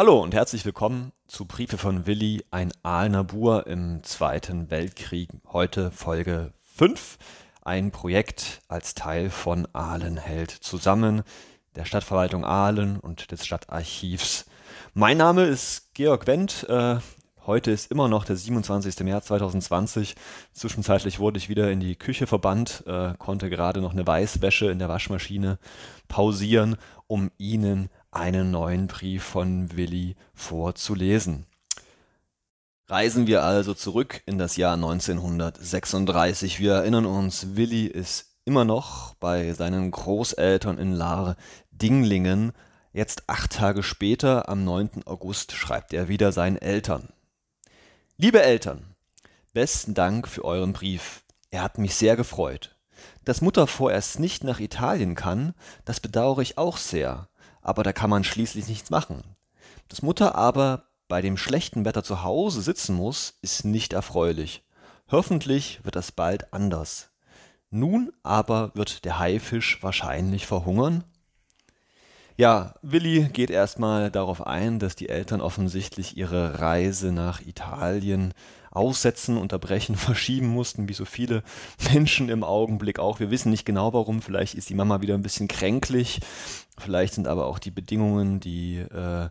Hallo und herzlich willkommen zu Briefe von Willi, ein Aalner Bur im Zweiten Weltkrieg. Heute Folge 5, ein Projekt als Teil von Aalen hält zusammen, der Stadtverwaltung Aalen und des Stadtarchivs. Mein Name ist Georg Wendt. Heute ist immer noch der 27. März 2020. Zwischenzeitlich wurde ich wieder in die Küche verbannt, konnte gerade noch eine Weißwäsche in der Waschmaschine pausieren, um Ihnen einen neuen Brief von Willi vorzulesen. Reisen wir also zurück in das Jahr 1936. Wir erinnern uns, Willi ist immer noch bei seinen Großeltern in Lahr-Dinglingen. Jetzt 8 Tage später, am 9. August, schreibt er wieder seinen Eltern. Liebe Eltern, besten Dank für euren Brief. Er hat mich sehr gefreut. Dass Mutter vorerst nicht nach Italien kann, das bedauere ich auch sehr. Aber da kann man schließlich nichts machen. Dass Mutter aber bei dem schlechten Wetter zu Hause sitzen muss, ist nicht erfreulich. Hoffentlich wird das bald anders. Nun aber wird der Haifisch wahrscheinlich verhungern? Ja, Willi geht erstmal darauf ein, dass die Eltern offensichtlich ihre Reise nach Italien aussetzen, unterbrechen, verschieben mussten, wie so viele Menschen im Augenblick auch. Wir wissen nicht genau warum, vielleicht ist die Mama wieder ein bisschen kränklich, vielleicht sind aber auch die Bedingungen, die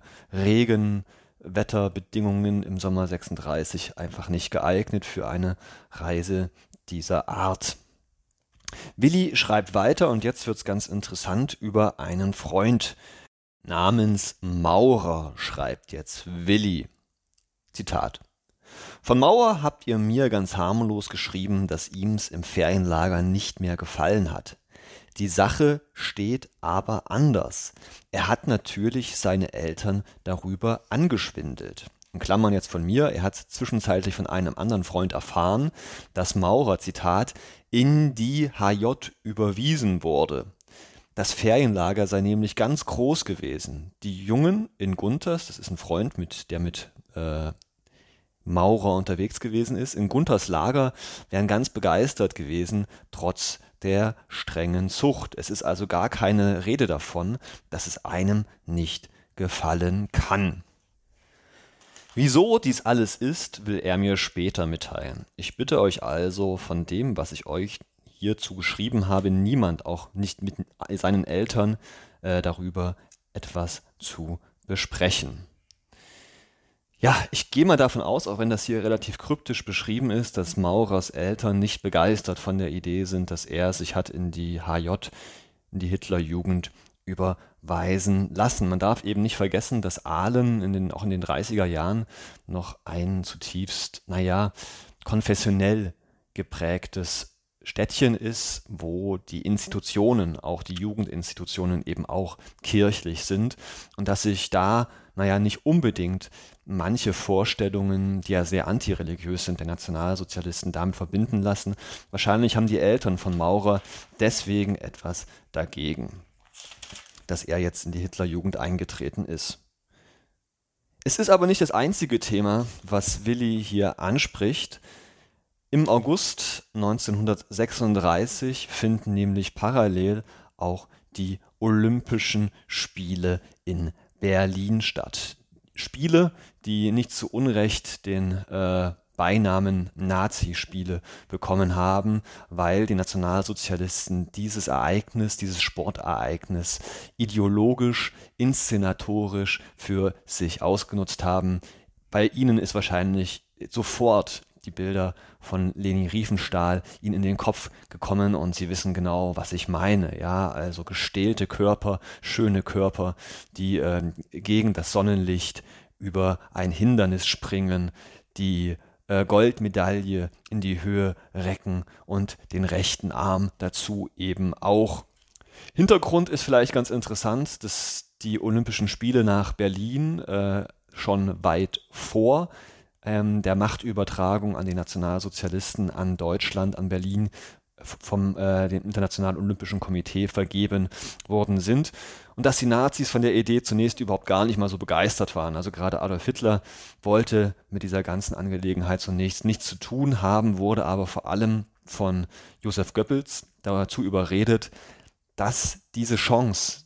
Regenwetterbedingungen im Sommer 36 einfach nicht geeignet für eine Reise dieser Art. Willi schreibt weiter und jetzt wird's ganz interessant über einen Freund namens Maurer, schreibt jetzt Willi. Zitat. Von Maurer habt ihr mir ganz harmlos geschrieben, dass ihm's im Ferienlager nicht mehr gefallen hat. Die Sache steht aber anders. Er hat natürlich seine Eltern darüber angeschwindelt. In Klammern jetzt von mir, er hat zwischenzeitlich von einem anderen Freund erfahren, dass Maurer, Zitat, in die HJ überwiesen wurde. Das Ferienlager sei nämlich ganz groß gewesen. Die Jungen in Gunthers, das ist ein Freund, der mit Maurer unterwegs gewesen ist, in Gunthers Lager wären ganz begeistert gewesen, trotz der strengen Zucht. Es ist also gar keine Rede davon, dass es einem nicht gefallen kann. Wieso dies alles ist, will er mir später mitteilen. Ich bitte euch also, von dem, was ich euch hierzu geschrieben habe, niemand, auch nicht mit seinen Eltern, darüber etwas zu besprechen. Ja, ich gehe mal davon aus, auch wenn das hier relativ kryptisch beschrieben ist, dass Maurers Eltern nicht begeistert von der Idee sind, dass er sich hat in die HJ, in die Hitlerjugend überweisen lassen. Man darf eben nicht vergessen, dass Aalen auch in den 30er Jahren noch ein zutiefst, konfessionell geprägtes Städtchen ist, wo die Institutionen, auch die Jugendinstitutionen eben auch kirchlich sind und dass sich da, nicht unbedingt manche Vorstellungen, die ja sehr antireligiös sind, der Nationalsozialisten damit verbinden lassen. Wahrscheinlich haben die Eltern von Maurer deswegen etwas dagegen, dass er jetzt in die Hitlerjugend eingetreten ist. Es ist aber nicht das einzige Thema, was Willi hier anspricht. Im August 1936 finden nämlich parallel auch die Olympischen Spiele in Berlin statt. Spiele, die nicht zu Unrecht den Beinamen Nazi-Spiele bekommen haben, weil die Nationalsozialisten dieses Sportereignis ideologisch, inszenatorisch für sich ausgenutzt haben. Bei ihnen ist wahrscheinlich sofort die Bilder von Leni Riefenstahl ihnen in den Kopf gekommen und sie wissen genau, was ich meine. Ja, also gestählte Körper, schöne Körper, die gegen das Sonnenlicht über ein Hindernis springen, die Goldmedaille in die Höhe recken und den rechten Arm dazu eben auch. Hintergrund ist vielleicht ganz interessant, dass die Olympischen Spiele nach Berlin schon weit vor der Machtübertragung an die Nationalsozialisten, an Deutschland, an Berlin vom dem Internationalen Olympischen Komitee vergeben worden sind und dass die Nazis von der Idee zunächst überhaupt gar nicht mal so begeistert waren. Also gerade Adolf Hitler wollte mit dieser ganzen Angelegenheit zunächst nichts zu tun haben, wurde aber vor allem von Joseph Goebbels dazu überredet, dass diese Chance,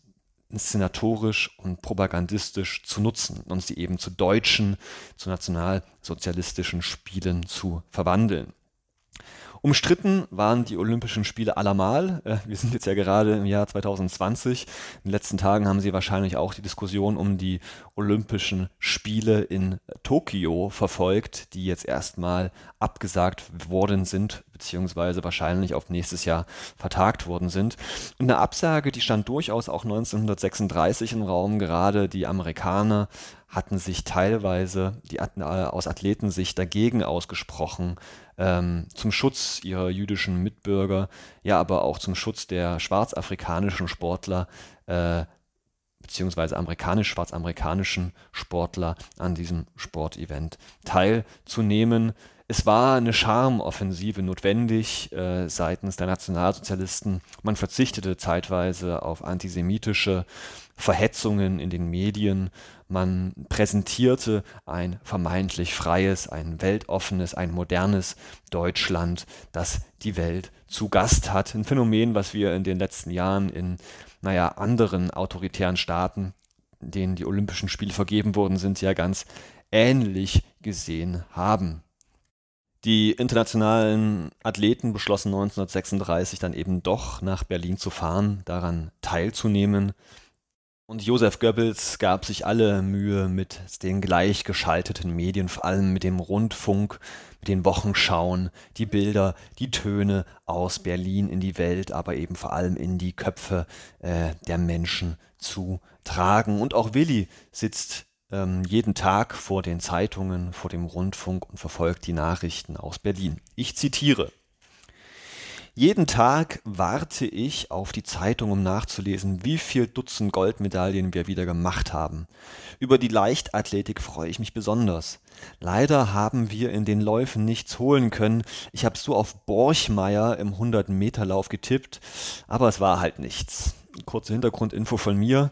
inszenatorisch und propagandistisch zu nutzen und sie eben zu deutschen, zu nationalsozialistischen Spielen zu verwandeln. Umstritten waren die Olympischen Spiele allemal. Wir sind jetzt ja gerade im Jahr 2020. In den letzten Tagen haben Sie wahrscheinlich auch die Diskussion um die Olympischen Spiele in Tokio verfolgt, die jetzt erstmal abgesagt worden sind, beziehungsweise wahrscheinlich auf nächstes Jahr vertagt worden sind. Und eine Absage, die stand durchaus auch 1936 im Raum. Gerade die Amerikaner hatten sich teilweise aus Athletensicht dagegen ausgesprochen, zum Schutz ihrer jüdischen Mitbürger, ja, aber auch zum Schutz der schwarzafrikanischen Sportler, beziehungsweise schwarzamerikanischen Sportler an diesem Sportevent teilzunehmen. Es war eine Charmeoffensive notwendig seitens der Nationalsozialisten. Man verzichtete zeitweise auf antisemitische Verhetzungen in den Medien. Man präsentierte ein vermeintlich freies, ein weltoffenes, ein modernes Deutschland, das die Welt zu Gast hat. Ein Phänomen, was wir in den letzten Jahren in anderen autoritären Staaten, denen die Olympischen Spiele vergeben worden sind, ja ganz ähnlich gesehen haben. Die internationalen Athleten beschlossen 1936 dann eben doch nach Berlin zu fahren, daran teilzunehmen. Und Joseph Goebbels gab sich alle Mühe mit den gleichgeschalteten Medien, vor allem mit dem Rundfunk, mit den Wochenschauen, die Bilder, die Töne aus Berlin in die Welt, aber eben vor allem in die Köpfe der Menschen zu tragen. Und auch Willi sitzt jeden Tag vor den Zeitungen, vor dem Rundfunk und verfolgt die Nachrichten aus Berlin. Ich zitiere: Jeden Tag warte ich auf die Zeitung, um nachzulesen, wie viel Dutzend Goldmedaillen wir wieder gemacht haben. Über die Leichtathletik freue ich mich besonders. Leider haben wir in den Läufen nichts holen können. Ich habe so auf Borchmeier im 100-Meter-Lauf getippt, aber es war halt nichts. Kurze Hintergrundinfo von mir.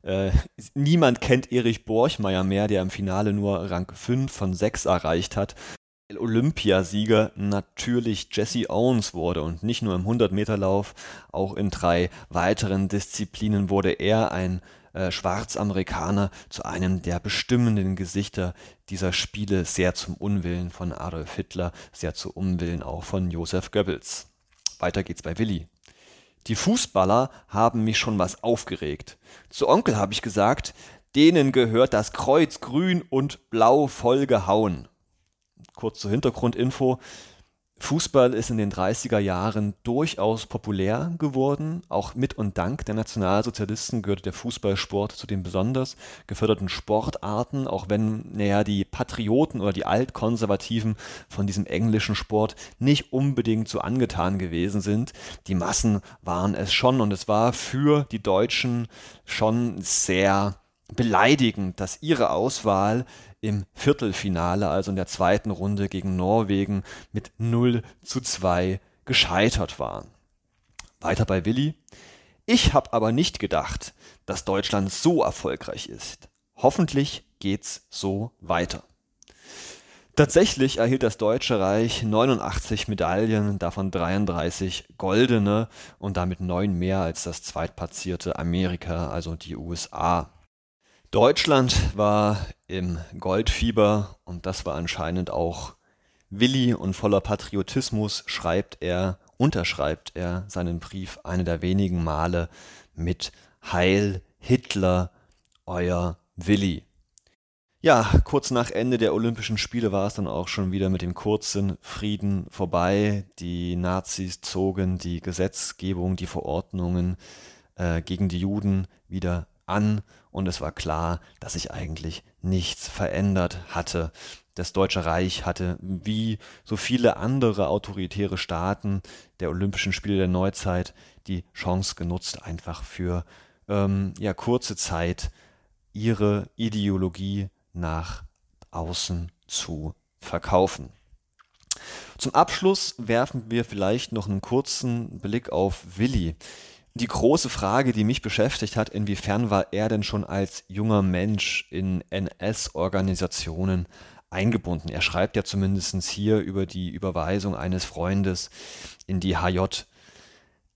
Niemand kennt Erich Borchmeier mehr, der im Finale nur Rang 5 von 6 erreicht hat. Olympiasieger natürlich Jesse Owens wurde und nicht nur im 100-Meter-Lauf, auch in 3 weiteren Disziplinen wurde er, ein Schwarzamerikaner, zu einem der bestimmenden Gesichter dieser Spiele, sehr zum Unwillen von Adolf Hitler, sehr zum Unwillen auch von Joseph Goebbels. Weiter geht's bei Willi. Die Fußballer haben mich schon was aufgeregt. Zu Onkel habe ich gesagt, denen gehört das Kreuz grün und blau voll gehauen. Kurz zur Hintergrundinfo. Fußball ist in den 30er Jahren durchaus populär geworden. Auch mit und dank der Nationalsozialisten gehörte der Fußballsport zu den besonders geförderten Sportarten, auch wenn die Patrioten oder die Altkonservativen von diesem englischen Sport nicht unbedingt so angetan gewesen sind. Die Massen waren es schon und es war für die Deutschen schon sehr beleidigend, dass ihre Auswahl im Viertelfinale, also in der zweiten Runde gegen Norwegen, mit 0:2 gescheitert war. Weiter bei Willi. Ich habe aber nicht gedacht, dass Deutschland so erfolgreich ist. Hoffentlich geht's so weiter. Tatsächlich erhielt das Deutsche Reich 89 Medaillen, davon 33 goldene und damit 9 mehr als das zweitplatzierte Amerika, also die USA. Deutschland war im Goldfieber und das war anscheinend auch Willi, und voller Patriotismus unterschreibt er seinen Brief eine der wenigen Male mit Heil Hitler, euer Willi. Ja, kurz nach Ende der Olympischen Spiele war es dann auch schon wieder mit dem kurzen Frieden vorbei. Die Nazis zogen die Gesetzgebung, die Verordnungen gegen die Juden wieder an und es war klar, dass sich eigentlich nichts verändert hatte. Das Deutsche Reich hatte, wie so viele andere autoritäre Staaten der Olympischen Spiele der Neuzeit, die Chance genutzt, einfach für kurze Zeit ihre Ideologie nach außen zu verkaufen. Zum Abschluss werfen wir vielleicht noch einen kurzen Blick auf Willi. Die große Frage, die mich beschäftigt hat: Inwiefern war er denn schon als junger Mensch in NS-Organisationen eingebunden? Er schreibt ja zumindest hier über die Überweisung eines Freundes in die HJ.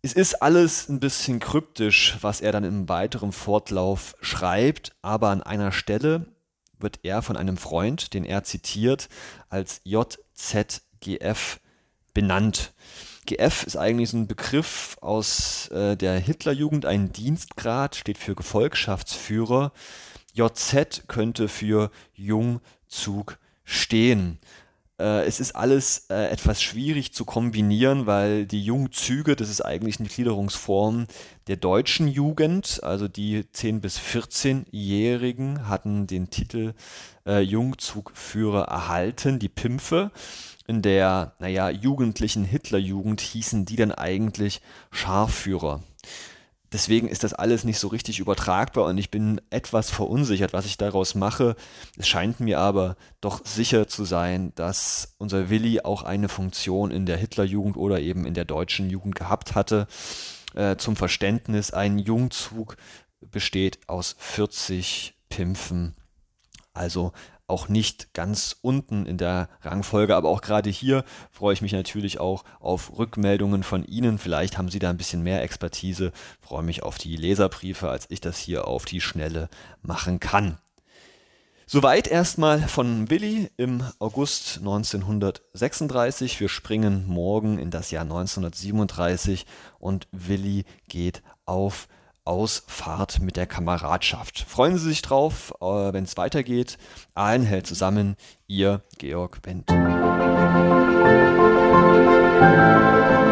Es ist alles ein bisschen kryptisch, was er dann im weiteren Fortlauf schreibt, aber an einer Stelle wird er von einem Freund, den er zitiert, als JZGF benannt. GF ist eigentlich so ein Begriff aus der Hitlerjugend, ein Dienstgrad, steht für Gefolgschaftsführer. JZ könnte für Jungzug stehen. Es ist alles etwas schwierig zu kombinieren, weil die Jungzüge, das ist eigentlich eine Gliederungsform der deutschen Jugend, also die 10- bis 14-Jährigen hatten den Titel Jungzugführer erhalten, die Pimpfe. In der, jugendlichen Hitlerjugend hießen die dann eigentlich Scharführer. Deswegen ist das alles nicht so richtig übertragbar und ich bin etwas verunsichert, was ich daraus mache. Es scheint mir aber doch sicher zu sein, dass unser Willi auch eine Funktion in der Hitlerjugend oder eben in der deutschen Jugend gehabt hatte. Zum Verständnis, ein Jungzug besteht aus 40 Pimpfen, also auch nicht ganz unten in der Rangfolge, aber auch gerade hier freue ich mich natürlich auch auf Rückmeldungen von Ihnen. Vielleicht haben Sie da ein bisschen mehr Expertise. Freue mich auf die Leserbriefe, als ich das hier auf die Schnelle machen kann. Soweit erstmal von Willi im August 1936. Wir springen morgen in das Jahr 1937 und Willi geht auf Ausfahrt mit der Kameradschaft. Freuen Sie sich drauf, wenn es weitergeht. Allen hält zusammen, Ihr Georg Wendt.